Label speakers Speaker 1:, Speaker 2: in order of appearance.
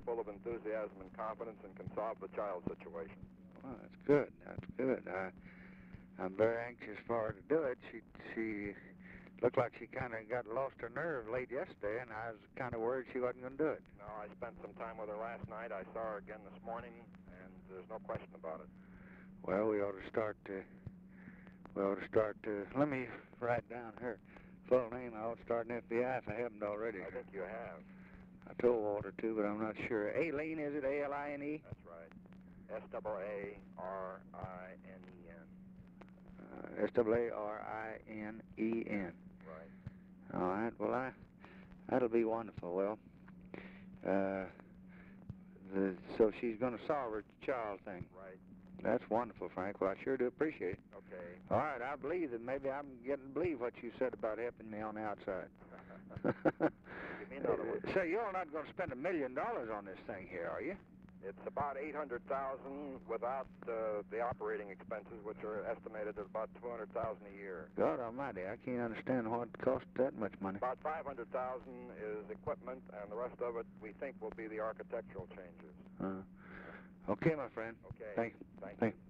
Speaker 1: full of enthusiasm and confidence and can solve the child situation.
Speaker 2: Well, that's good. That's good. I'm very anxious for her to do it. She looked like she kind of got lost her nerve late yesterday, and I was kind of worried she wasn't going to do it.
Speaker 1: No, I spent some time with her last night. I saw her again this morning, and there's no question about it.
Speaker 2: Well, we ought to start to. Let me write down her full name. I ought to start an FBI if I haven't already.
Speaker 1: I think you have.
Speaker 2: I told Walter to, but I'm not sure. Aileen, is it A-L-I-N-E?
Speaker 1: That's right. S-A-A-R-I-N-E-N.
Speaker 2: S-A-A-R-I-N-E-N.
Speaker 1: Right.
Speaker 2: All right. Well, that'll be wonderful. Well, so she's going to solve her child thing.
Speaker 1: Right.
Speaker 2: That's wonderful, Frank. Well, I sure do appreciate it.
Speaker 1: Okay.
Speaker 2: All right. I believe that maybe I'm getting to believe what you said about helping me on the outside.
Speaker 1: Give me another one.
Speaker 2: So you're not going to spend $1 million on this thing here, are you?
Speaker 1: It's about $800,000 without the operating expenses, which are estimated at about $200,000 a year.
Speaker 2: God Almighty, I can't understand why it costs that much money.
Speaker 1: About $500,000 is equipment, and the rest of it we think will be the architectural changes.
Speaker 2: Okay, my friend.
Speaker 1: Okay.
Speaker 2: Thank you.
Speaker 1: Thank you.